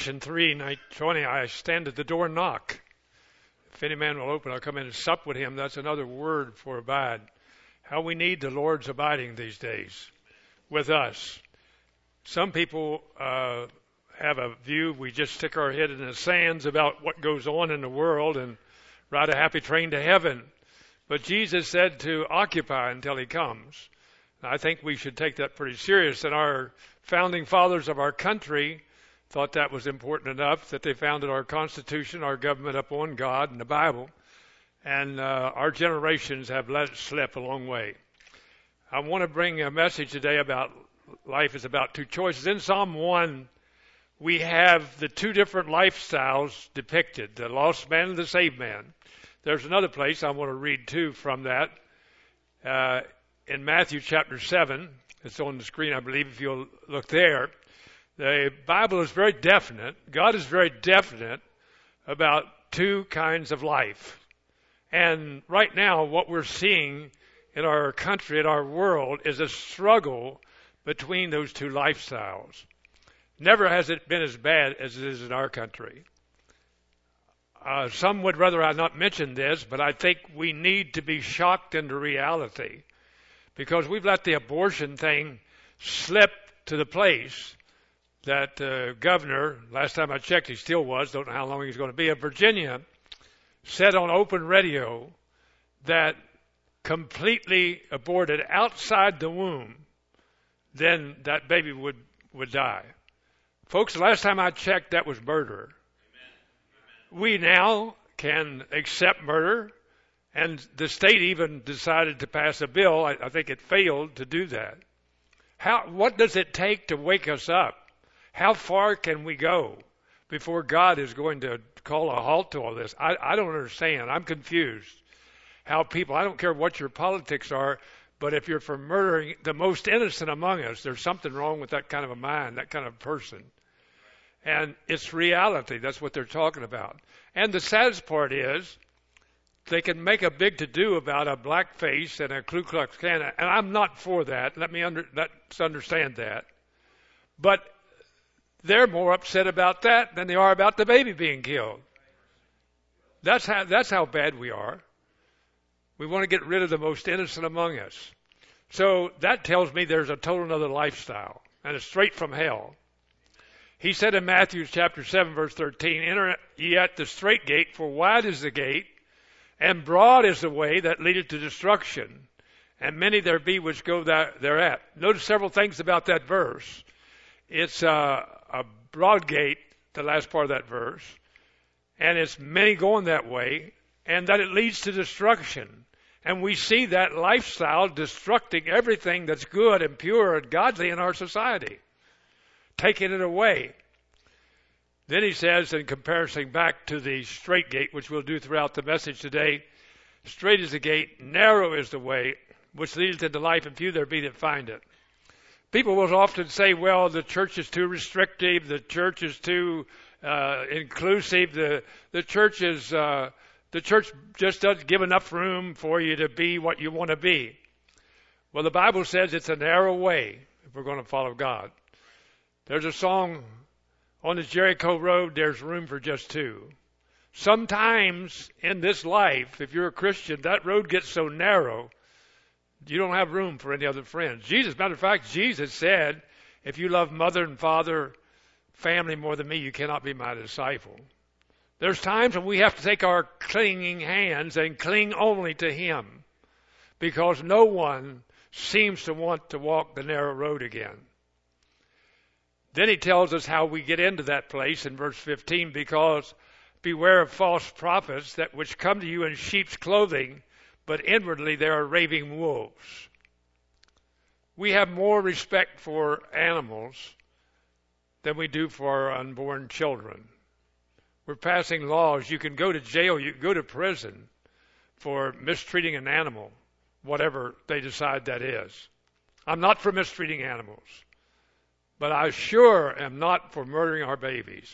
Revelation 3:20, I stand at the door and knock. If any man will open, I'll come in and sup with him. That's another word for abide. How we need the Lord's abiding these days with us. Some people have a view we just stick our head in the sands about what goes on in the world and ride a happy train to heaven. But Jesus said to occupy until he comes. I think we should take that pretty serious. And our founding fathers of our country thought that was important enough that they founded our Constitution, our government upon God and the Bible. And our generations have let it slip a long way. I want to bring a message today about life is about two choices. In Psalm 1, we have the two different lifestyles depicted, the lost man and the saved man. There's another place I want to read too from that. In Matthew chapter 7, it's on the screen, I believe, if you'll look there. The Bible is very definite. God is very definite about two kinds of life. And right now, what we're seeing in our country, in our world, is a struggle between those two lifestyles. Never has it been as bad as it is in our country. Some would rather I not mention this, but I think we need to be shocked into reality because we've let the abortion thing slip to the place that governor, last time I checked he still was, don't know how long he's going to be, of Virginia, said on open radio that completely aborted outside the womb, then that baby would die. Folks, the last time I checked, that was murder. Amen. We now can accept murder, and the state even decided to pass a bill. I think it failed to do that. What does it take to wake us up? How far can we go before God is going to call a halt to all this? I don't understand. I'm confused. How people, I don't care what your politics are, but if you're for murdering the most innocent among us, there's something wrong with that kind of a mind, that kind of person. And it's reality. That's what they're talking about. And the saddest part is they can make a big to-do about a blackface and a Ku Klux Klan. And I'm not for that. Let's understand that. But they're more upset about that than they are about the baby being killed. That's how bad we are. We want to get rid of the most innocent among us. So that tells me there's a total other lifestyle, and it's straight from hell. He said in Matthew chapter 7, verse 13, enter ye at the straight gate, for wide is the gate, and broad is the way that leadeth to destruction, and many there be which go thereat. Notice several things about that verse. It's a broad gate, the last part of that verse, and it's many going that way, and that it leads to destruction. And we see that lifestyle destructing everything that's good and pure and godly in our society, taking it away. Then he says, in comparison back to the straight gate, which we'll do throughout the message today, straight is the gate, narrow is the way, which leadeth into life, and few there be that find it. People will often say, well, the church is too restrictive, the church is too inclusive, the church is... The church just doesn't give enough room for you to be what you want to be. Well, the Bible says it's a narrow way if we're going to follow God. There's a song, on the Jericho road, there's room for just two. Sometimes in this life, if you're a Christian, that road gets so narrow, you don't have room for any other friends. Matter of fact, Jesus said, if you love mother and father, family more than me, you cannot be my disciple. There's times when we have to take our clinging hands and cling only to Him because no one seems to want to walk the narrow road again. Then he tells us how we get into that place in verse 15, because beware of false prophets that which come to you in sheep's clothing, but inwardly they are raving wolves. We have more respect for animals than we do for our unborn children. We're passing laws. You can go to jail, you can go to prison for mistreating an animal, whatever they decide that is. I'm not for mistreating animals, but I sure am not for murdering our babies.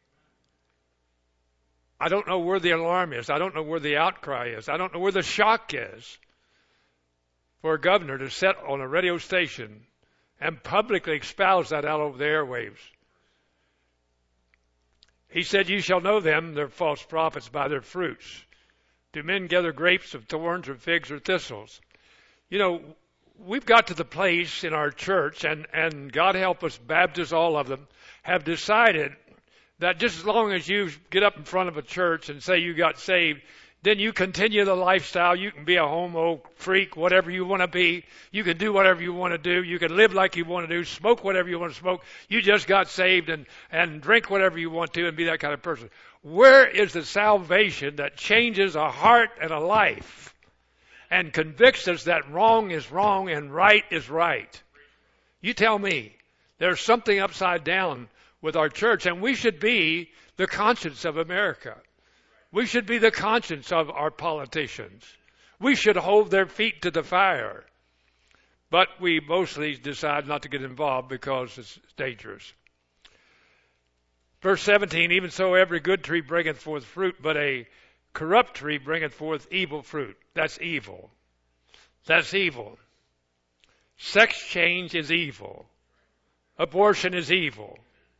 I don't know where the alarm is. I don't know where the outcry is. I don't know where the shock is for a governor to sit on a radio station and publicly espouse that out over the airwaves. He said, "You shall know them, they're false prophets, by their fruits. Do men gather grapes of thorns or figs or thistles?" You know, we've got to the place in our church, and God help us, Baptists, all of them, have decided that just as long as you get up in front of a church and say you got saved, then you continue the lifestyle. You can be a homo, freak, whatever you want to be. You can do whatever you want to do. You can live like you want to do, smoke whatever you want to smoke. You just got saved and drink whatever you want to and be that kind of person. Where is the salvation that changes a heart and a life and convicts us that wrong is wrong and right is right? You tell me. There's something upside down with our church, and we should be the conscience of America. We should be the conscience of our politicians. We should hold their feet to the fire. But we mostly decide not to get involved because it's dangerous. Verse 17, "Even so every good tree bringeth forth fruit, but a corrupt tree bringeth forth evil fruit." That's evil. That's evil. Sex change is evil. Abortion is evil.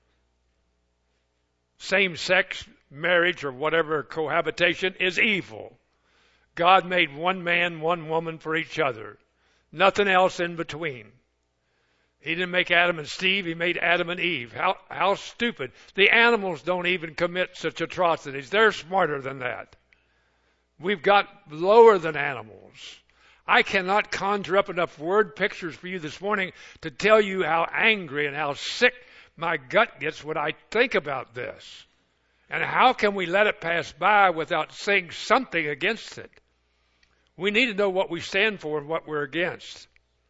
Same-sex marriage or whatever cohabitation is evil. God made one man, one woman for each other. Nothing else in between. He didn't make Adam and Steve. He made Adam and Eve. How stupid. The animals don't even commit such atrocities. They're smarter than that. We've got lower than animals. I cannot conjure up enough word pictures for you this morning to tell you how angry and how sick my gut gets when I think about this. And how can we let it pass by without saying something against it? We need to know what we stand for and what we're against.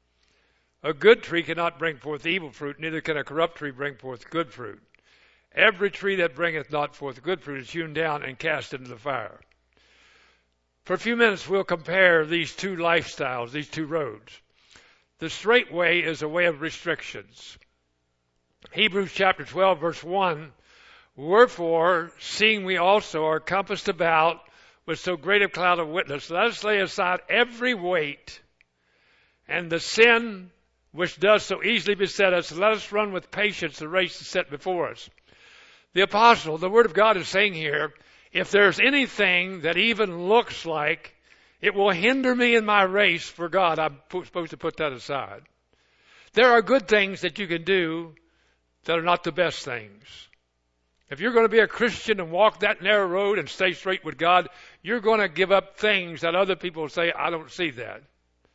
A good tree cannot bring forth evil fruit, neither can a corrupt tree bring forth good fruit. Every tree that bringeth not forth good fruit is hewn down and cast into the fire. For a few minutes, we'll compare these two lifestyles, these two roads. The straight way is a way of restrictions. Hebrews chapter 12, verse 1, "Wherefore, seeing we also are compassed about with so great a cloud of witness, let us lay aside every weight and the sin which does so easily beset us, and let us run with patience the race that's set before us." The apostle, the Word of God is saying here, if there's anything that even looks like it will hinder me in my race for God, I'm supposed to put that aside. There are good things that you can do that are not the best things. If you're going to be a Christian and walk that narrow road and stay straight with God, you're going to give up things that other people say, "I don't see that."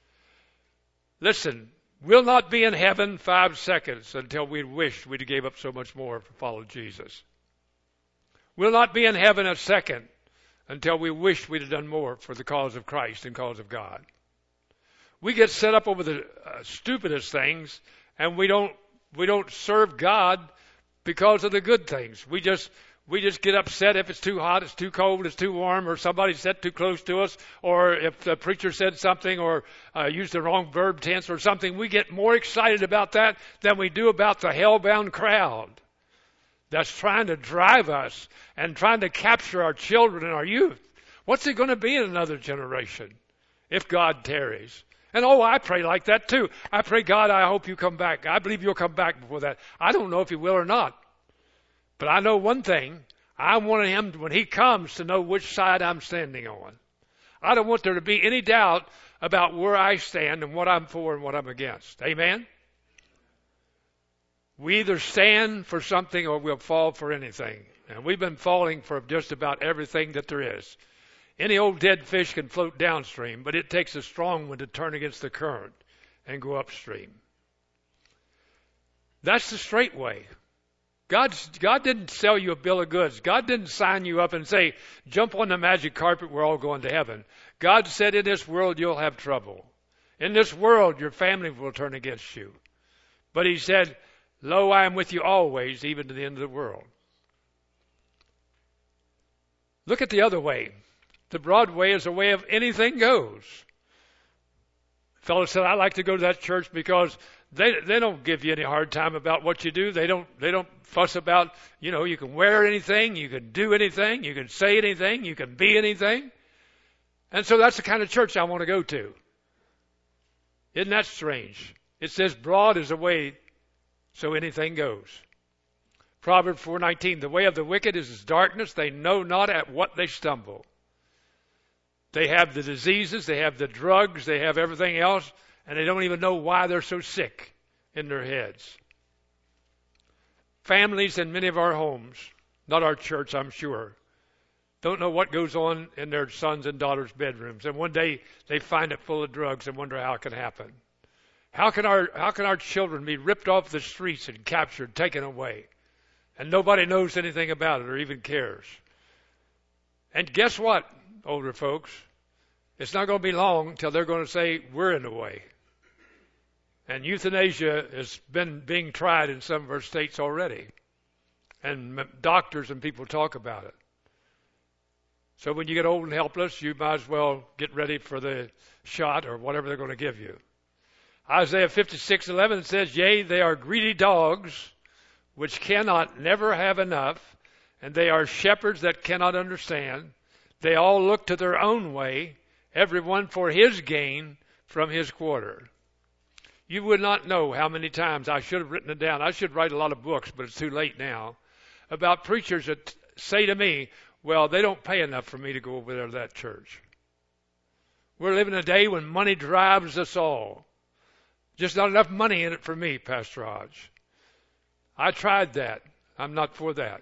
Listen, we'll not be in heaven 5 seconds until we wish we'd gave up so much more to follow Jesus. We'll not be in heaven a second until we wish we'd have done more for the cause of Christ and cause of God. We get set up over the stupidest things, and we don't serve God because of the good things. We just get upset if it's too hot, it's too cold, it's too warm, or somebody sat too close to us, or if the preacher said something or used the wrong verb tense or something. We get more excited about that than we do about the hell-bound crowd that's trying to drive us and trying to capture our children and our youth. What's it going to be in another generation if God tarries? And I pray like that too. I pray, "God, I hope you come back. I believe you'll come back before that." I don't know if he will or not. But I know one thing. I want him, when he comes, to know which side I'm standing on. I don't want there to be any doubt about where I stand and what I'm for and what I'm against. Amen? We either stand for something or we'll fall for anything. And we've been falling for just about everything that there is. Any old dead fish can float downstream, but it takes a strong one to turn against the current and go upstream. That's the straight way. God didn't sell you a bill of goods. God didn't sign you up and say, "Jump on the magic carpet, we're all going to heaven." God said, "In this world you'll have trouble. In this world your family will turn against you." But he said, "Lo, I am with you always, even to the end of the world." Look at the other way. The broad way is a way of anything goes. A fellow said, "I like to go to that church because they don't give you any hard time about what you do. They don't fuss about, you can wear anything, you can do anything, you can say anything, you can be anything." And so that's the kind of church I want to go to. Isn't that strange? It says broad is a way so anything goes. Proverbs 4:19, the way of the wicked is as darkness. They know not at what they stumble. They have the diseases, they have the drugs, they have everything else, and they don't even know why they're so sick in their heads. Families in many of our homes, not our church, I'm sure, don't know what goes on in their sons and daughters' bedrooms. And one day they find it full of drugs and wonder how it can happen. How can our children be ripped off the streets and captured, taken away? And nobody knows anything about it or even cares. And guess what, older folks? It's not going to be long till they're going to say, we're in the way. And euthanasia has been being tried in some of our states already. And doctors and people talk about it. So when you get old and helpless, you might as well get ready for the shot or whatever they're going to give you. Isaiah 56:11 says, yea, they are greedy dogs, which cannot never have enough, and they are shepherds that cannot understand. They all look to their own way, everyone for his gain from his quarter. You would not know how many times I should have written it down. I should write a lot of books, but it's too late now, about preachers that say to me, well, they don't pay enough for me to go over there to that church. We're living a day when money drives us all. Just not enough money in it for me, Pastor Hodge. I tried that. I'm not for that.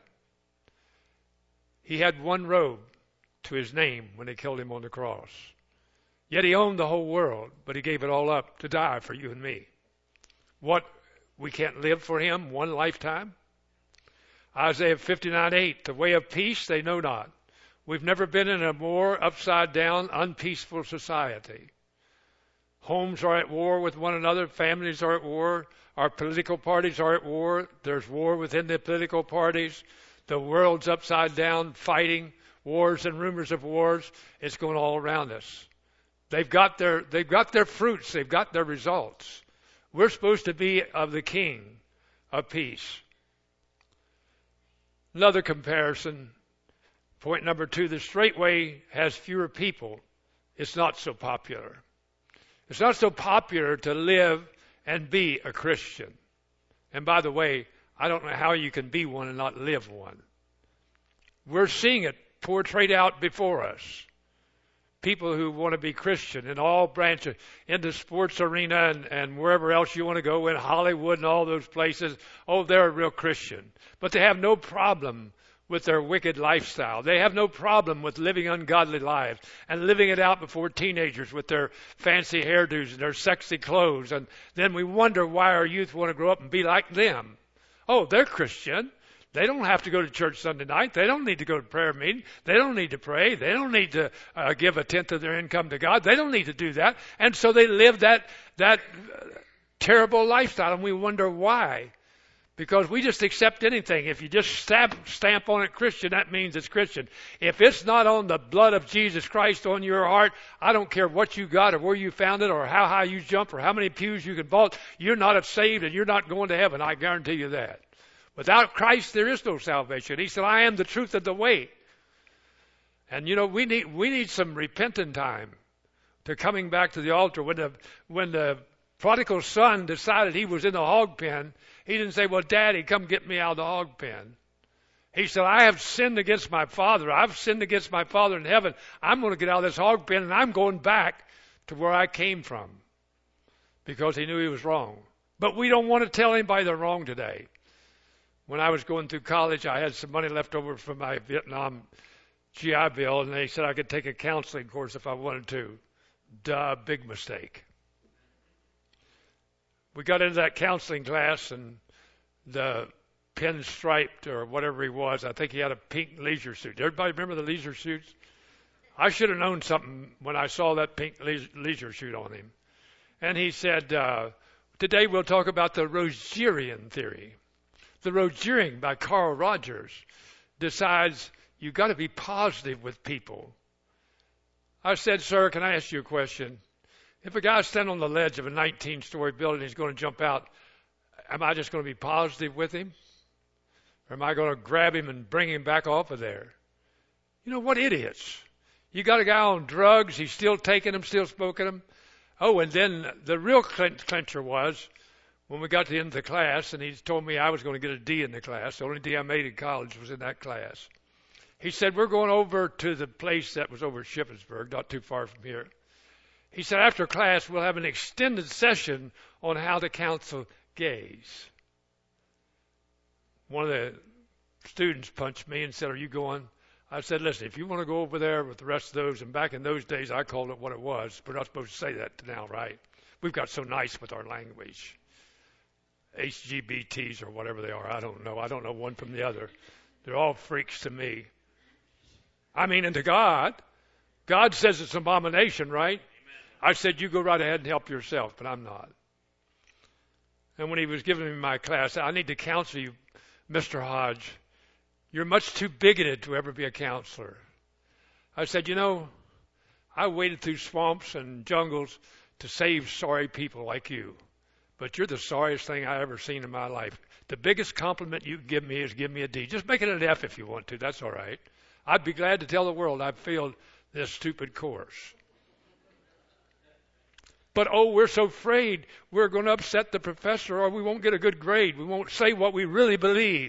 He had one robe to his name when they killed him on the cross. Yet he owned the whole world, but he gave it all up to die for you and me. What, we can't live for him one lifetime? Isaiah 59:8, the way of peace they know not. We've never been in a more upside down, unpeaceful society. Homes are at war with one another. Families are at war. Our political parties are at war. There's war within the political parties. The world's upside down, fighting, wars and rumors of wars. It's going all around us. They've got their fruits. They've got their results. We're supposed to be of the King of peace. Another comparison. Point number 2, the straight way has fewer people. It's not so popular. It's not so popular to live and be a Christian. And by the way, I don't know how you can be one and not live one. We're seeing it portrayed out before us. People who want to be Christian in all branches, in the sports arena and wherever else you want to go, in Hollywood and all those places. Oh, they're a real Christian. But they have no problem with their wicked lifestyle. They have no problem with living ungodly lives and living it out before teenagers with their fancy hairdos and their sexy clothes. And then we wonder why our youth want to grow up and be like them. Oh, they're Christian. They don't have to go to church Sunday night. They don't need to go to prayer meeting. They don't need to pray. They don't need to give 1/10 of their income to God. They don't need to do that. And so they live that terrible lifestyle, and we wonder why. Because we just accept anything. If you just stamp on it Christian, that means it's Christian. If it's not on the blood of Jesus Christ on your heart, I don't care what you got or where you found it or how high you jump or how many pews you can vault, you're not saved and you're not going to heaven. I guarantee you that. Without Christ, there is no salvation. He said, I am the truth and the way. And you know, we need some repentant time to coming back to the altar. When the prodigal son decided he was in the hog pen, he didn't say, well, Daddy, come get me out of the hog pen. He said, I have sinned against my Father. I've sinned against my Father in heaven. I'm going to get out of this hog pen, and I'm going back to where I came from. Because he knew he was wrong. But we don't want to tell anybody they're wrong today. When I was going through college, I had some money left over from my Vietnam GI Bill, and they said I could take a counseling course if I wanted to. Duh, big mistake. We got into that counseling class, and the pinstriped or whatever he was, I think he had a pink leisure suit. Everybody remember the leisure suits? I should have known something when I saw that pink leisure suit on him. And he said, today we'll talk about the Rogerian theory. The Rogerian by Carl Rogers decides you've got to be positive with people. I said, sir, can I ask you a question? If a guy's standing on the ledge of a 19-story building, he's going to jump out, am I just going to be positive with him? Or am I going to grab him and bring him back off of there? You know, what idiots. You got a guy on drugs, he's still taking them, still smoking them. Oh, and then the real clincher was when we got to the end of the class, and he told me I was going to get a D in the class. The only D I made in college was in that class. He said, we're going over to the place that was over at Shippensburg, not too far from here. He said, after class, we'll have an extended session on how to counsel gays. One of the students punched me and said, are you going? I said, listen, if you want to go over there with the rest of those, and back in those days I called it what it was. We're not supposed to say that now, right? We've got so nice with our language. HGBTs or whatever they are, I don't know. I don't know one from the other. They're all freaks to me. I mean, and to God, God says it's an abomination, right? Amen. I said, you go right ahead and help yourself, but I'm not. And when he was giving me my class, I need to counsel you, Mr. Hodge. You're much too bigoted to ever be a counselor. I said, I waded through swamps and jungles to save sorry people like you. But you're the sorriest thing I ever seen in my life. The biggest compliment you can give me is give me a D. Just make it an F if you want to. That's all right. I'd be glad to tell the world I've failed this stupid course. But, we're so afraid we're going to upset the professor or we won't get a good grade. We won't say what we really believe.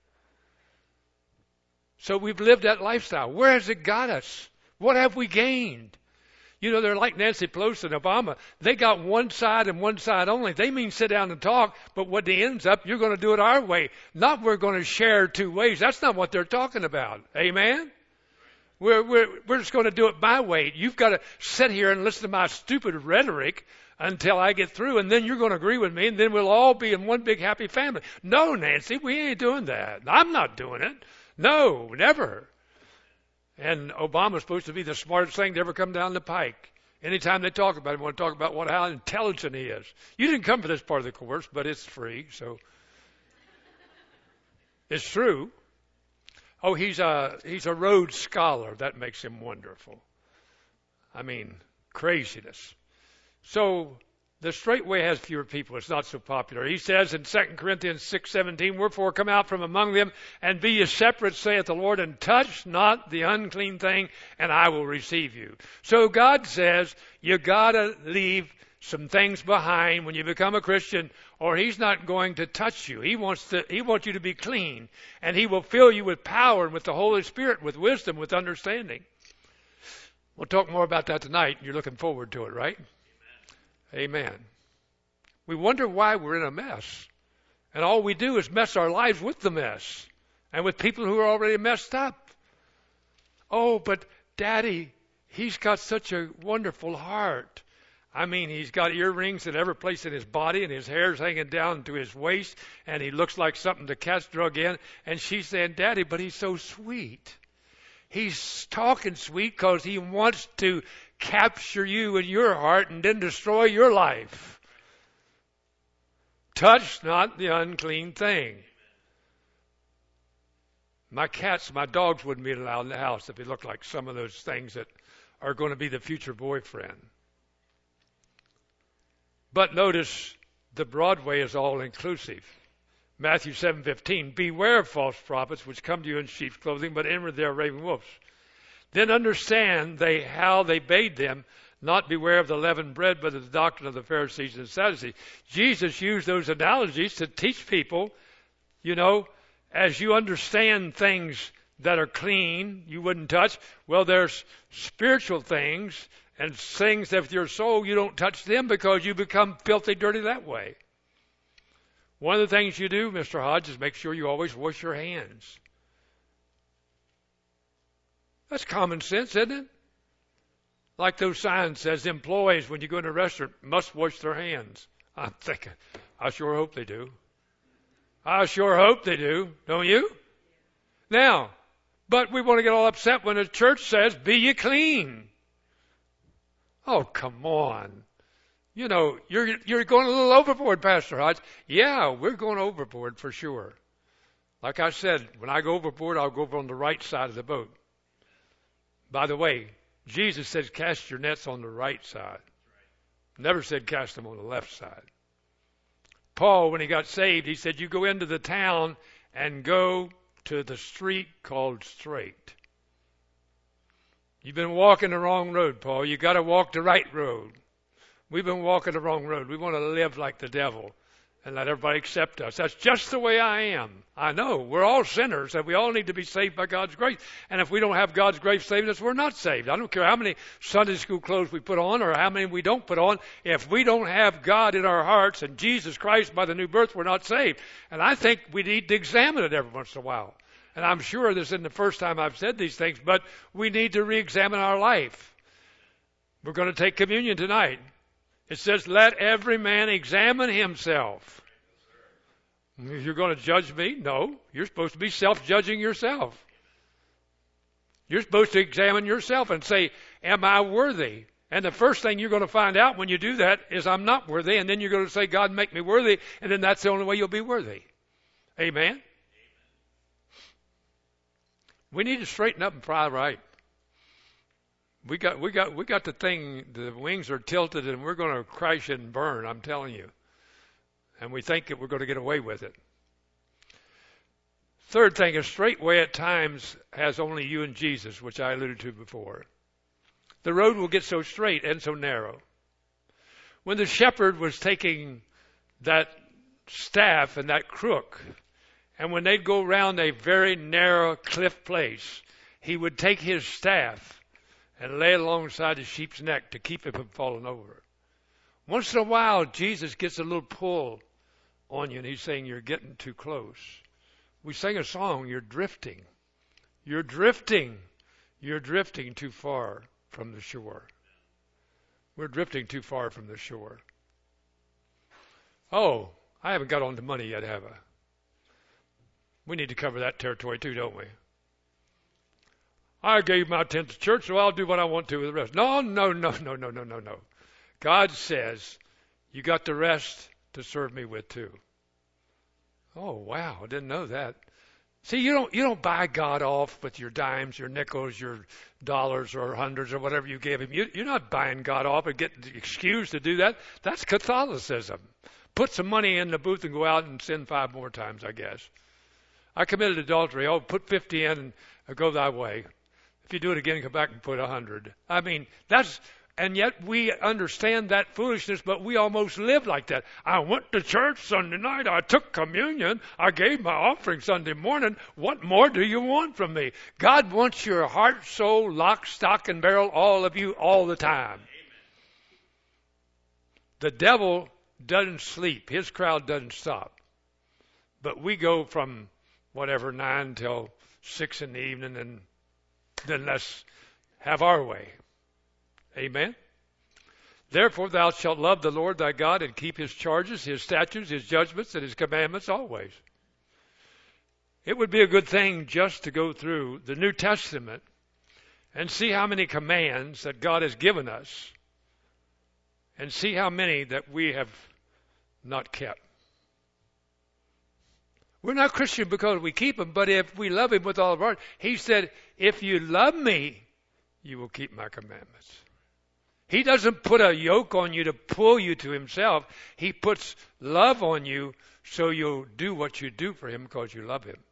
So we've lived that lifestyle. Where has it got us? What have we gained? They're like Nancy Pelosi and Obama. They got one side and one side only. They mean sit down and talk, but what they ends up, you're going to do it our way. Not we're going to share two ways. That's not what they're talking about. Amen? We're just going to do it my way. You've got to sit here and listen to my stupid rhetoric until I get through, and then you're going to agree with me, and then we'll all be in one big happy family. No, Nancy, we ain't doing that. I'm not doing it. No, never. And Obama's supposed to be the smartest thing to ever come down the pike. Anytime they talk about him, they want to talk about how intelligent he is. You didn't come for this part of the course, but it's free, so it's true. He's a Rhodes Scholar. That makes him wonderful. I mean, craziness. So the straight way has fewer people. It's not so popular. He says in 2 Corinthians 6:17, wherefore come out from among them and be ye separate, saith the Lord, and touch not the unclean thing, and I will receive you. So God says you got to leave some things behind when you become a Christian, or he's not going to touch you. He wants you to be clean, and he will fill you with power and with the Holy Spirit, with wisdom, with understanding. We'll talk more about that tonight. You're looking forward to it, right? Amen. We wonder why we're in a mess. And all we do is mess our lives with the mess and with people who are already messed up. But Daddy, he's got such a wonderful heart. I mean, he's got earrings in every place in his body, and his hair's hanging down to his waist, and he looks like something the cat's drug in. And she's saying, Daddy, but he's so sweet. He's talking sweet because he wants to capture you in your heart and then destroy your life. Touch not the unclean thing. My dogs wouldn't be allowed in the house if they looked like some of those things that are going to be the future boyfriend. But notice the Broadway is all inclusive. Matthew 7:15, beware of false prophets which come to you in sheep's clothing, but inward they are raven wolves. Then understand how they bade them, not beware of the leavened bread, but of the doctrine of the Pharisees and Sadducees. Jesus used those analogies to teach people, as you understand things that are clean, you wouldn't touch. Well, there's spiritual things and things that with your soul, you don't touch them because you become filthy dirty that way. One of the things you do, Mr. Hodge, is make sure you always wash your hands. That's common sense, isn't it? Like those signs says, employees, when you go in a restaurant, must wash their hands. I'm thinking, I sure hope they do. I sure hope they do, don't you? Now, but we want to get all upset when the church says, be ye clean. Oh, come on. You're going a little overboard, Pastor Hodge. Yeah, we're going overboard for sure. Like I said, when I go overboard, I'll go over on the right side of the boat. By the way, Jesus says cast your nets on the right side. Never said cast them on the left side. Paul, when he got saved, he said, you go into the town and go to the street called Straight. You've been walking the wrong road, Paul. You got to walk the right road. We've been walking the wrong road. We want to live like the devil and let everybody accept us. That's just the way I am. I know we're all sinners and we all need to be saved by God's grace. And if we don't have God's grace saving us, we're not saved. I don't care how many Sunday school clothes we put on or how many we don't put on. If we don't have God in our hearts and Jesus Christ by the new birth, we're not saved. And I think we need to examine it every once in a while. And I'm sure this isn't the first time I've said these things, but we need to re-examine our life. We're going to take communion tonight. It says, let every man examine himself. You're going to judge me? No. You're supposed to be self-judging yourself. You're supposed to examine yourself and say, am I worthy? And the first thing you're going to find out when you do that is I'm not worthy. And then you're going to say, God, make me worthy. And then that's the only way you'll be worthy. Amen? We need to straighten up and fly right. We got the thing, the wings are tilted and we're going to crash and burn, I'm telling you. And we think that we're going to get away with it. Third thing, a straight way at times has only you and Jesus, which I alluded to before. The road will get so straight and so narrow. When the shepherd was taking that staff and that crook, and when they'd go around a very narrow cliff place, he would take his staff and lay it alongside the sheep's neck to keep it from falling over. Once in a while, Jesus gets a little pull on you, and he's saying, you're getting too close. We sang a song, you're drifting. You're drifting. You're drifting too far from the shore. We're drifting too far from the shore. Oh, I haven't got on to money yet, have I? We need to cover that territory too, don't we? I gave my 10th to church, so I'll do what I want to with the rest. No. God says, you got the rest to serve me with too. Oh, wow, I didn't know that. See, you don't buy God off with your dimes, your nickels, your dollars or hundreds or whatever you gave him. You're not buying God off and getting the excuse to do that. That's Catholicism. Put some money in the booth and go out and sin 5 more times, I guess. I committed adultery. Oh, put 50 in and go thy way. If you do it again, come back and put 100. I mean, and yet we understand that foolishness, but we almost live like that. I went to church Sunday night. I took communion. I gave my offering Sunday morning. What more do you want from me? God wants your heart, soul, lock, stock, and barrel, all of you, all the time. The devil doesn't sleep. His crowd doesn't stop. But we go from 9 till 6 in the evening, and then let's have our way. Amen. Therefore thou shalt love the Lord thy God and keep his charges, his statutes, his judgments, and his commandments always. It would be a good thing just to go through the New Testament and see how many commands that God has given us and see how many that we have not kept. We're not Christian because we keep him, but if we love him with all of our heart, he said, if you love me, you will keep my commandments. He doesn't put a yoke on you to pull you to himself. He puts love on you so you'll do what you do for him because you love him.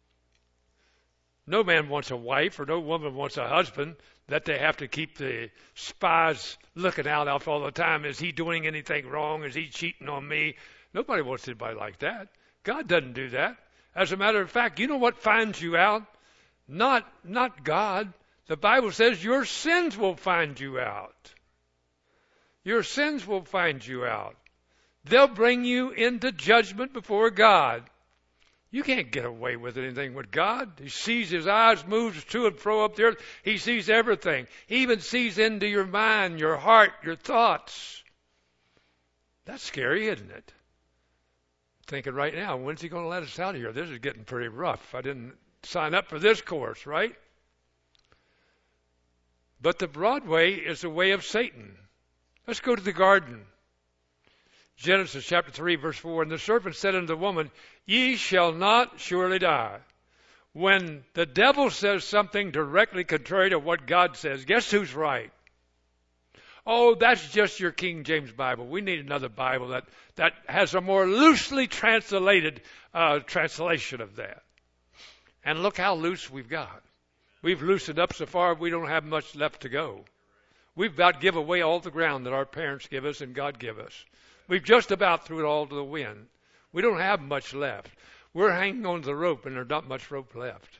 No man wants a wife or no woman wants a husband that they have to keep the spies looking out all the time. Is he doing anything wrong? Is he cheating on me? Nobody wants anybody like that. God doesn't do that. As a matter of fact, you know what finds you out? Not God. The Bible says your sins will find you out. Your sins will find you out. They'll bring you into judgment before God. You can't get away with anything with God. He sees, his eyes moves to and fro up the earth. He sees everything. He even sees into your mind, your heart, your thoughts. That's scary, isn't it? Thinking right now, when's he going to let us out of here? This is getting pretty rough. I didn't sign up for this course, right? But the broad way is the way of Satan. Let's go to the garden. Genesis chapter 3, verse 4. And the serpent said unto the woman, ye shall not surely die. When the devil says something directly contrary to what God says, guess who's right? Oh, that's just your King James Bible. We need another Bible that has a more loosely translated translation of that. And look how loose we've got. We've loosened up so far we don't have much left to go. We've about give away all the ground that our parents give us and God give us. We've just about threw it all to the wind. We don't have much left. We're hanging on to the rope, and there's not much rope left.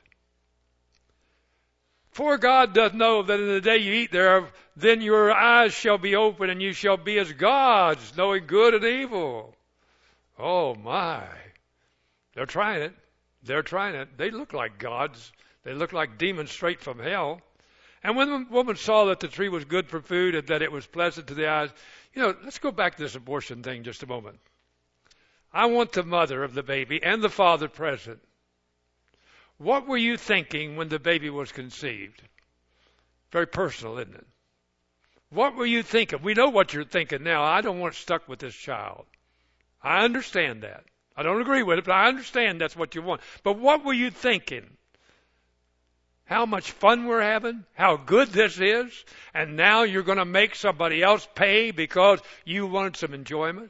For God doth know that in the day you eat thereof, then your eyes shall be open, and you shall be as gods, knowing good and evil. Oh, my. They're trying it. They're trying it. They look like gods. They look like demons straight from hell. And when the woman saw that the tree was good for food and that it was pleasant to the eyes, let's go back to this abortion thing just a moment. I want the mother of the baby and the father present. What were you thinking when the baby was conceived? Very personal, isn't it? What were you thinking? We know what you're thinking now. I don't want stuck with this child. I understand that. I don't agree with it, but I understand that's what you want. But what were you thinking? How much fun we're having? How good this is? And now you're going to make somebody else pay because you wanted some enjoyment?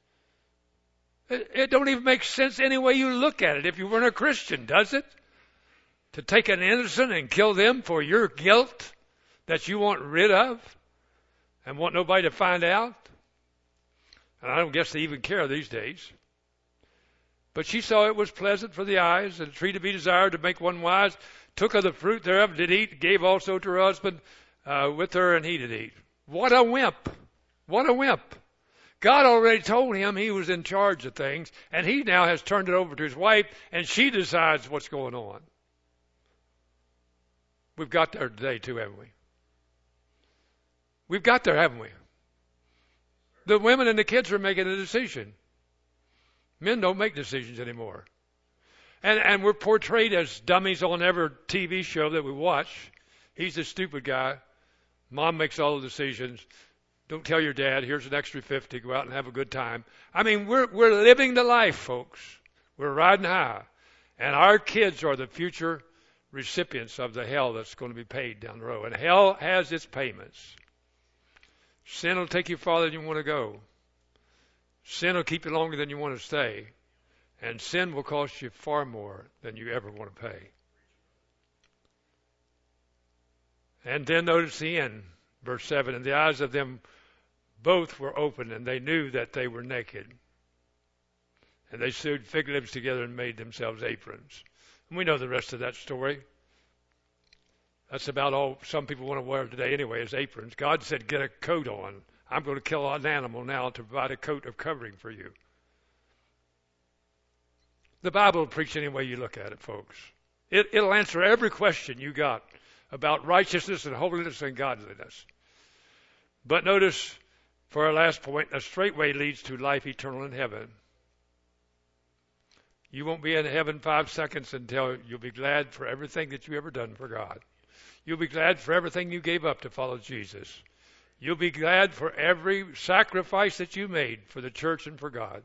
It don't even make sense any way you look at it if you weren't a Christian, does it? To take an innocent and kill them for your guilt that you want rid of and want nobody to find out? And I don't guess they even care these days. But she saw it was pleasant for the eyes, and a tree to be desired to make one wise, took of the fruit thereof, did eat, gave also to her husband with her, and he did eat. What a wimp! What a wimp! God already told him he was in charge of things, and he now has turned it over to his wife, and she decides what's going on. We've got there today too, haven't we? We've got there, haven't we? The women and the kids are making a decision. Men don't make decisions anymore. And we're portrayed as dummies on every TV show that we watch. He's the stupid guy. Mom makes all the decisions. Don't tell your dad, here's an extra 50, go out and have a good time. I mean, we're living the life, folks. We're riding high. And our kids are the future recipients of the hell that's going to be paid down the road. And hell has its payments. Sin will take you farther than you want to go. Sin will keep you longer than you want to stay. And sin will cost you far more than you ever want to pay. And then notice the end, verse 7. And the eyes of them both were open, and they knew that they were naked. And they sewed fig leaves together and made themselves aprons. And we know the rest of that story. That's about all some people want to wear today anyway, is aprons. God said, get a coat on. I'm going to kill an animal now to provide a coat of covering for you. The Bible will preach any way you look at it, folks. It'll answer every question you got about righteousness and holiness and godliness. But notice, for our last point, a straight way leads to life eternal in heaven. You won't be in heaven 5 seconds until you'll be glad for everything that you ever done for God. You'll be glad for everything you gave up to follow Jesus. You'll be glad for every sacrifice that you made for the church and for God.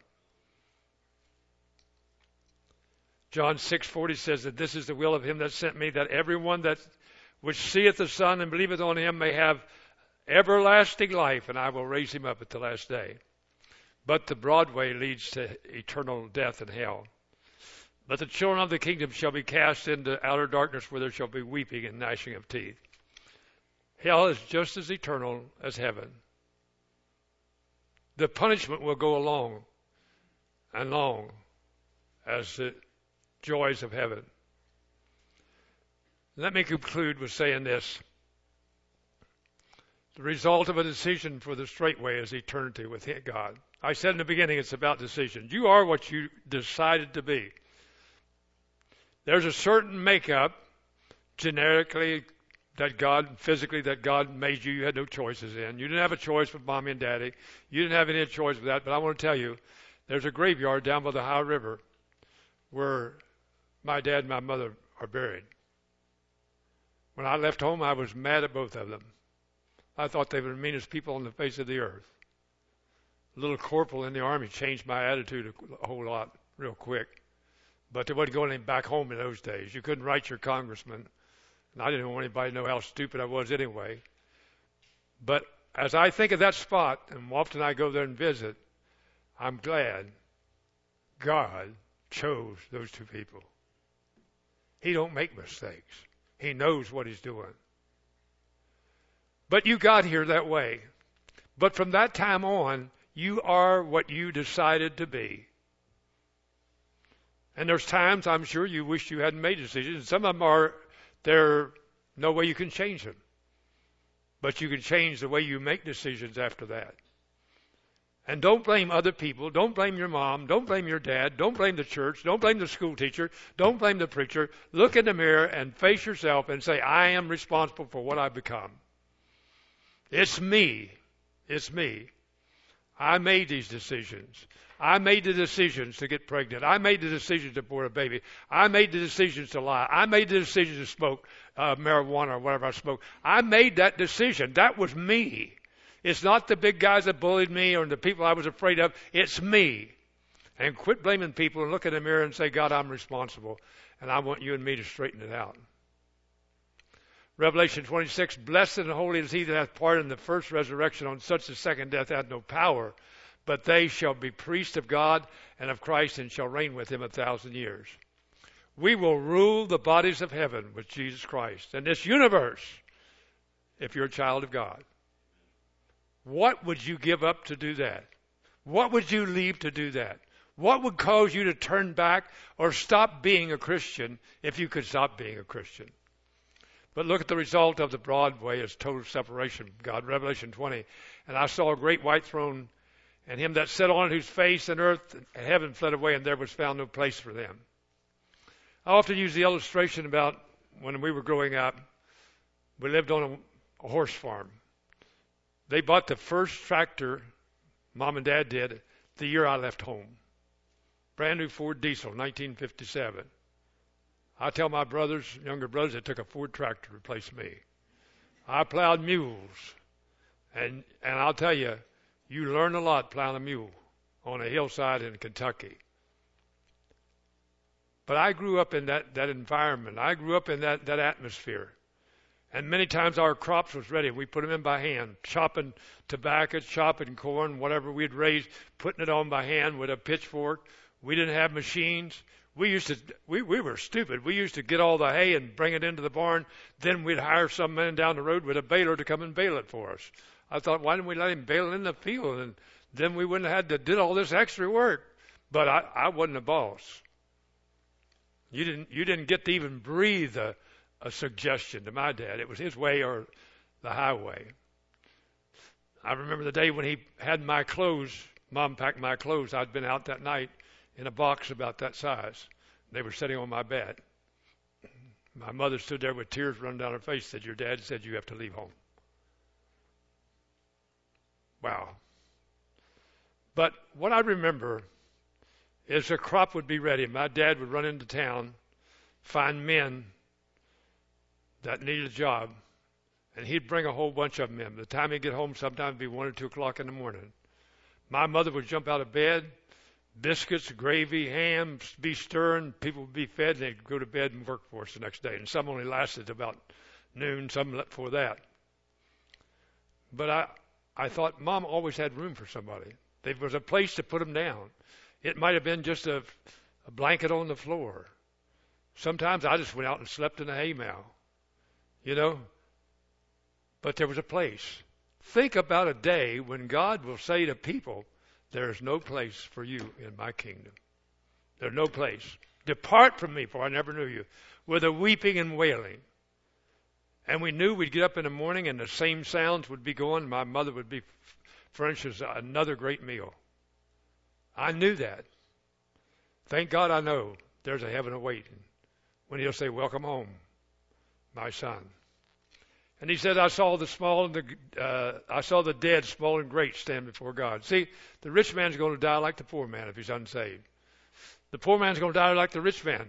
John 6:40 says that this is the will of him that sent me, that everyone that which seeth the Son and believeth on him may have everlasting life, and I will raise him up at the last day. But the broad way leads to eternal death and hell. But the children of the kingdom shall be cast into outer darkness, where there shall be weeping and gnashing of teeth. Hell is just as eternal as heaven. The punishment will go along and long as the joys of heaven. Let me conclude with saying this. The result of a decision for the straight way is eternity with God. I said in the beginning it's about decisions. You are what you decided to be. There's a certain makeup, genetically, physically, that God made you. You had no choices in. You didn't have a choice with mommy and daddy. You didn't have any choice with that. But I want to tell you, there's a graveyard down by the Ohio River where my dad and my mother are buried. When I left home, I was mad at both of them. I thought they were the meanest people on the face of the earth. A little corporal in the Army changed my attitude a whole lot real quick. But there wasn't going back home in those days. You couldn't write your congressman. And I didn't want anybody to know how stupid I was anyway. But as I think of that spot, and often I go there and visit, I'm glad God chose those two people. He don't make mistakes. He knows what he's doing. But you got here that way. But from that time on, you are what you decided to be. And there's times I'm sure you wish you hadn't made decisions. Some of them there's no way you can change them. But you can change the way you make decisions after that. And don't blame other people. Don't blame your mom. Don't blame your dad. Don't blame the church. Don't blame the school teacher. Don't blame the preacher. Look in the mirror and face yourself and say, I am responsible for what I've become. It's me. It's me. I made these decisions. I made the decisions to get pregnant. I made the decisions to abort a baby. I made the decisions to lie. I made the decisions to smoke marijuana or whatever I smoked. I made that decision. That was me. It's not the big guys that bullied me or the people I was afraid of. It's me. And quit blaming people and look in the mirror and say, God, I'm responsible. And I want you and me to straighten it out. Revelation 26, blessed and holy is he that hath part in the first resurrection. On such the second death hath no power. But they shall be priests of God and of Christ and shall reign with him 1,000 years. We will rule the bodies of heaven with Jesus Christ and this universe if you're a child of God. What would you give up to do that? What would you leave to do that? What would cause you to turn back or stop being a Christian if you could stop being a Christian? But look at the result of the broad way is total separation from God. Revelation 20. And I saw a great white throne, and him that sat on it, whose face and earth and heaven fled away, and there was found no place for them. I often use the illustration about when we were growing up, we lived on a horse farm. They bought the first tractor, Mom and Dad did, the year I left home. Brand new Ford diesel, 1957. I tell my brothers, younger brothers, it took a Ford tractor to replace me. I plowed mules. And I'll tell you, you learn a lot plowing a mule on a hillside in Kentucky. But I grew up in that environment. I grew up in that atmosphere. And many times our crops was ready. We put them in by hand, chopping tobacco, chopping corn, whatever we'd raised, putting it on by hand with a pitchfork. We didn't have machines. We were stupid. We used to get all the hay and bring it into the barn. Then we'd hire some man down the road with a baler to come and bale it for us. I thought, why didn't we let him bale it in the field? And then we wouldn't have had to do all this extra work. But I wasn't a boss. You didn't get to even breathe a suggestion to my dad. It was his way or the highway. I remember the day when he had my clothes, Mom packed my clothes. I'd been out that night in a box about that size. They were sitting on my bed. My mother stood there with tears running down her face, said, your dad said you have to leave home. Wow. But what I remember is the crop would be ready. My dad would run into town, find men that needed a job, and he'd bring a whole bunch of them in. By the time he'd get home, sometimes it'd be 1 or 2 o'clock in the morning. My mother would jump out of bed, biscuits, gravy, ham, be stirring, people would be fed, and they'd go to bed and work for us the next day. And some only lasted about noon, some before that. But I thought Mom always had room for somebody. There was a place to put them down. It might have been just a blanket on the floor. Sometimes I just went out and slept in a hay mow, you know. But there was a place. Think about a day when God will say to people, there is no place for you in my kingdom. There's no place. Depart from me, for I never knew you. With a weeping and wailing. And we knew we'd get up in the morning and the same sounds would be going. My mother would be furnishing another great meal. I knew that. Thank God I know there's a heaven awaiting when he'll say, welcome home, my son. And he said, I saw the dead, small and great, stand before God. See, the rich man's going to die like the poor man if he's unsaved. The poor man's going to die like the rich man.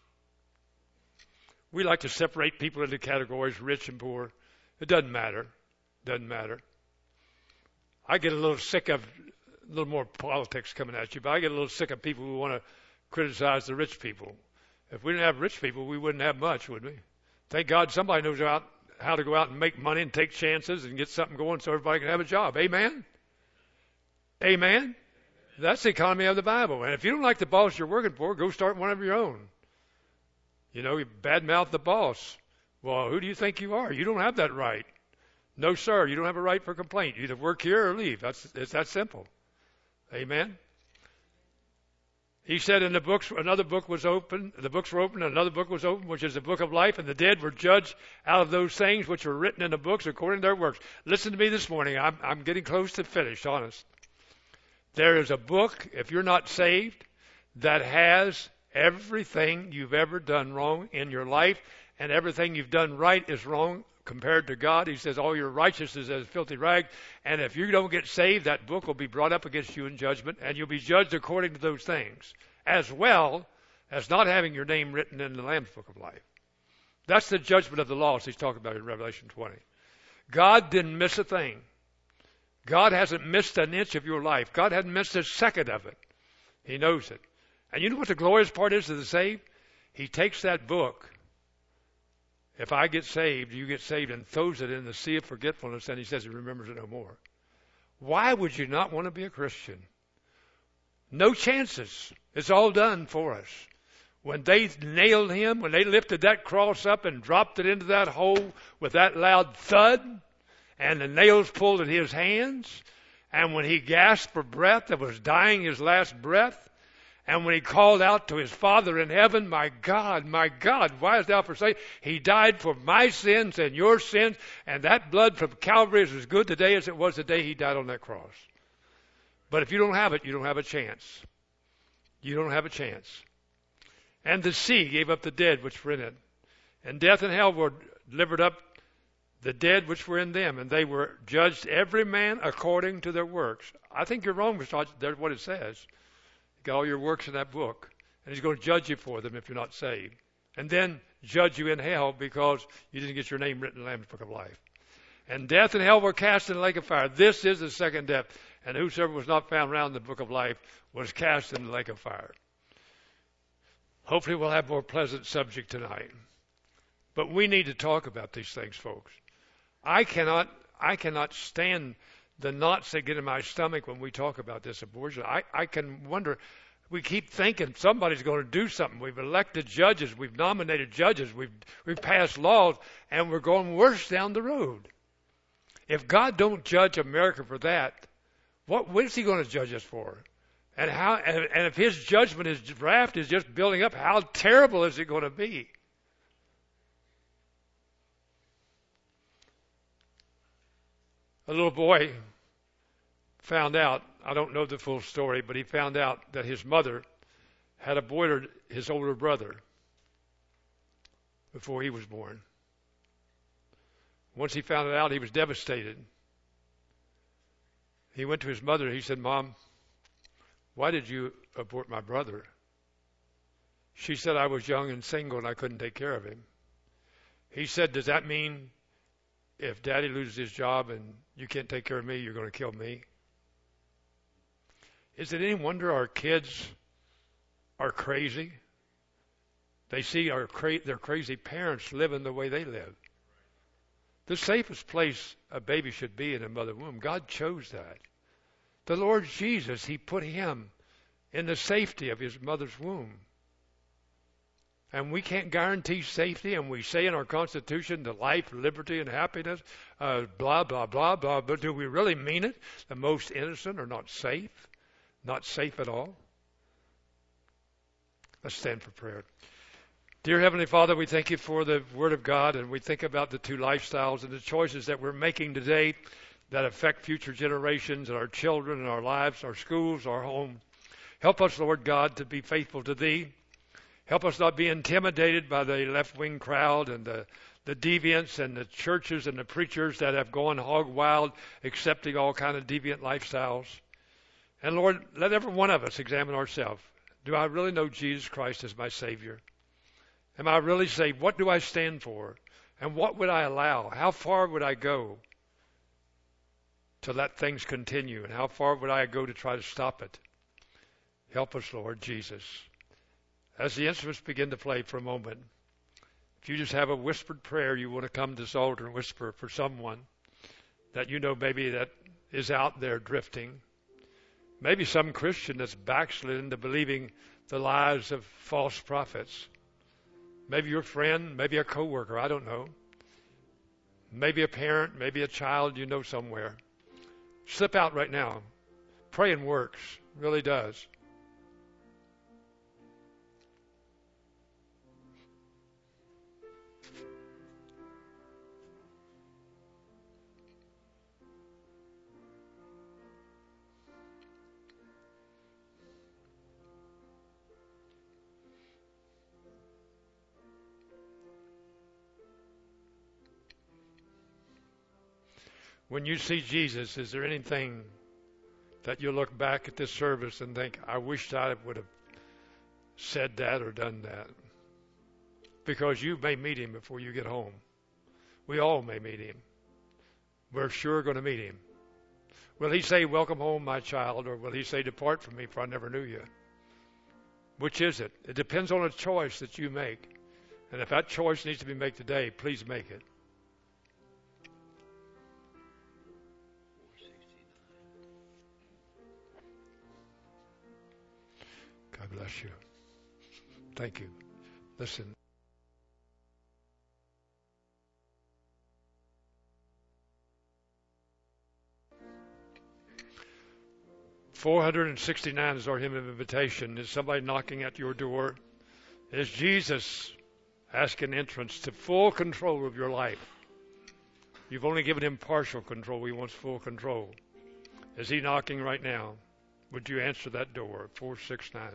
We like to separate people into categories, rich and poor. It doesn't matter. Doesn't matter. I get a little sick of a little more politics coming at you, but I get a little sick of people who want to criticize the rich people. If we didn't have rich people, we wouldn't have much, would we? Thank God somebody knows how to go out and make money and take chances and get something going so everybody can have a job. Amen? Amen? That's the economy of the Bible. And if you don't like the boss you're working for, go start one of your own. You know, you badmouth the boss. Well, who do you think you are? You don't have that right. No, sir, you don't have a right for complaint. You either work here or leave. It's that simple. Amen? He said in the books, another book was open, the books were open, and another book was open, which is the book of life, and the dead were judged out of those things which were written in the books according to their works. Listen to me this morning. I'm getting close to finish, honest. There is a book, if you're not saved, that has everything you've ever done wrong in your life, and everything you've done right is wrong compared to God. He says all your righteousness is filthy rags, and if you don't get saved, that book will be brought up against you in judgment, and you'll be judged according to those things, as well as not having your name written in the Lamb's Book of Life. That's the judgment of the lost he's talking about in Revelation 20. God didn't miss a thing. God hasn't missed an inch of your life. God hasn't missed a second of it. He knows it. And you know what the glorious part is to the saved? He takes that book. If I get saved, you get saved, and throws it in the sea of forgetfulness, and he says he remembers it no more. Why would you not want to be a Christian? No chances. It's all done for us. When they nailed him, when they lifted that cross up and dropped it into that hole with that loud thud, and the nails pulled at his hands, and when he gasped for breath that was dying his last breath, and when he called out to his Father in heaven, my God, why hast thou forsaken? He died for my sins and your sins, and that blood from Calvary is as good today as it was the day he died on that cross. But if you don't have it, you don't have a chance. You don't have a chance. And the sea gave up the dead which were in it, and death and hell were delivered up the dead which were in them, and they were judged every man according to their works. I think you're wrong, Mr. Hodge. That's what it says. Got all your works in that book, and he's going to judge you for them if you're not saved, and then judge you in hell because you didn't get your name written in the Lamb's Book of Life. And death and hell were cast in the lake of fire. This is the second death, and whosoever was not found round the book of life was cast in the lake of fire. Hopefully we'll have more pleasant subject tonight, but we need to talk about these things, folks. I cannot stand the knots that get in my stomach when we talk about this abortion. I can wonder, we keep thinking somebody's going to do something. We've elected judges, we've nominated judges, we've passed laws, and we're going worse down the road. If God don't judge America for that, what is he going to judge us for? And if his judgment, his draft is just building up, how terrible is it going to be? A little boy found out, I don't know the full story, but he found out that his mother had aborted his older brother before he was born. Once he found it out, he was devastated. He went to his mother and he said, Mom, why did you abort my brother? She said, I was young and single and I couldn't take care of him. He said, does that mean if Daddy loses his job and you can't take care of me, you're going to kill me? Is it any wonder our kids are crazy? They see their crazy parents living the way they live. The safest place a baby should be in a mother's womb. God chose that. The Lord Jesus, he put him in the safety of his mother's womb. And we can't guarantee safety, and we say in our Constitution the life, liberty, and happiness, blah, blah, blah, blah, but do we really mean it? The most innocent are not safe? Not safe at all? Let's stand for prayer. Dear Heavenly Father, we thank you for the Word of God, and we think about the two lifestyles and the choices that we're making today that affect future generations and our children and our lives, our schools, our home. Help us, Lord God, to be faithful to Thee. Help us not be intimidated by the left-wing crowd and the deviants and the churches and the preachers that have gone hog wild, accepting all kind of deviant lifestyles. And Lord, let every one of us examine ourselves. Do I really know Jesus Christ as my Savior? Am I really saved? What do I stand for? And what would I allow? How far would I go to let things continue? And how far would I go to try to stop it? Help us, Lord Jesus. As the instruments begin to play for a moment, if you just have a whispered prayer, you want to come to this altar and whisper for someone that you know maybe that is out there drifting. Maybe some Christian that's backslid into believing the lies of false prophets. Maybe your friend, maybe a coworker, I don't know. Maybe a parent, maybe a child you know somewhere. Slip out right now. Praying works, really does. When you see Jesus, is there anything that you look back at this service and think, I wish I would have said that or done that? Because you may meet him before you get home. We all may meet him. We're sure going to meet him. Will he say, welcome home, my child, or will he say, depart from me, for I never knew you? Which is it? It depends on a choice that you make. And if that choice needs to be made today, please make it. God bless you. Thank you. Listen. $469 is our hymn of invitation. Is somebody knocking at your door? Is Jesus asking entrance to full control of your life? You've only given him partial control. He wants full control. Is he knocking right now? Would you answer that door? 469.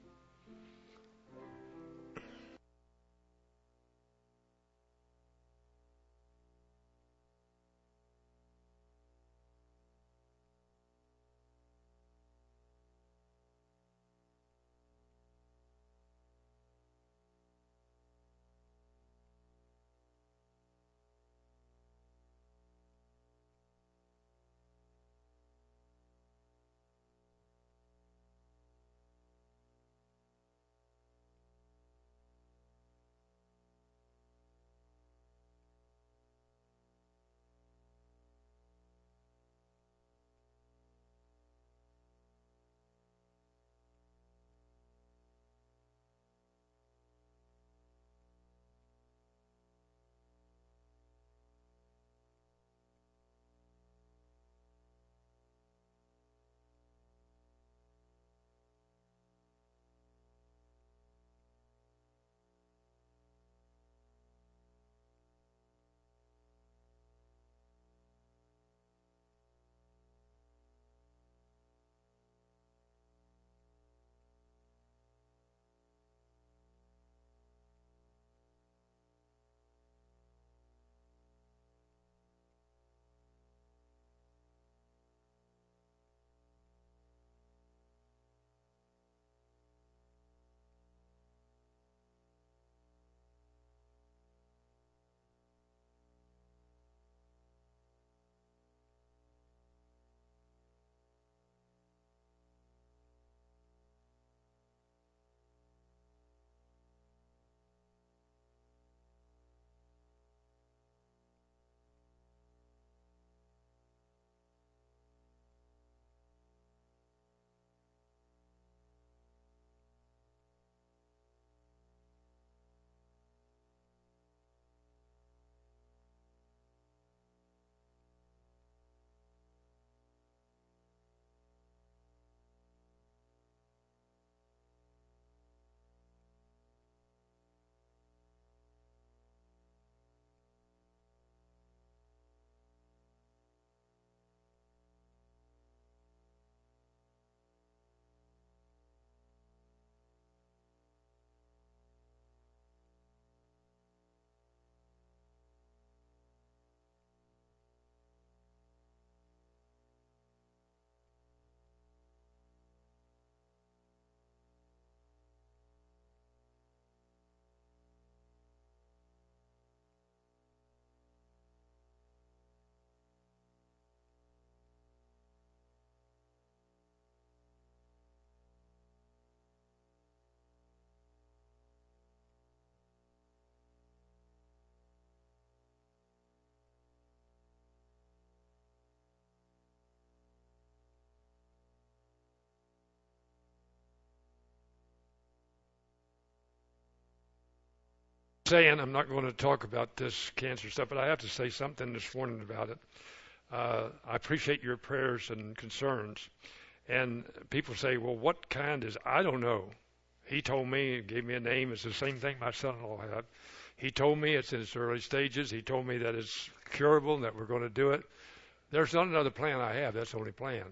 Saying I'm not going to talk about this cancer stuff, but I have to say something this morning about it. I appreciate your prayers and concerns. And people say, well, what kind is, I don't know. He told me, gave me a name. It's the same thing my son-in-law had. He told me it's in its early stages. He told me that it's curable and that we're going to do it. There's not another plan I have. That's the only plan.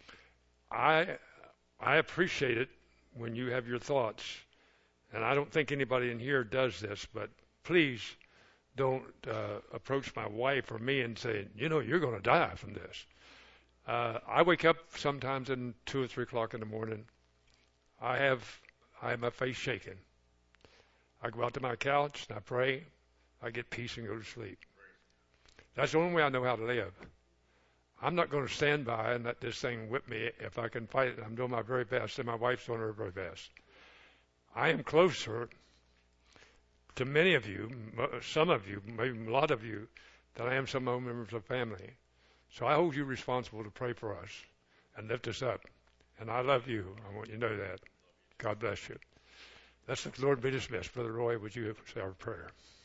I appreciate it when you have your thoughts. And I don't think anybody in here does this, but please don't approach my wife or me and say, you know, you're going to die from this. I wake up sometimes in 2 or 3 o'clock in the morning. I have my face shaking. I go out to my couch and I pray. I get peace and go to sleep. That's the only way I know how to live. I'm not going to stand by and let this thing whip me. If I can fight it, I'm doing my very best, and my wife's doing her very best. I am closer to many of you, some of you, maybe a lot of you, than I am some members of the family. So I hold you responsible to pray for us and lift us up. And I love you. I want you to know that. God bless you. Let's the Lord be dismissed. Brother Roy, would you say our prayer?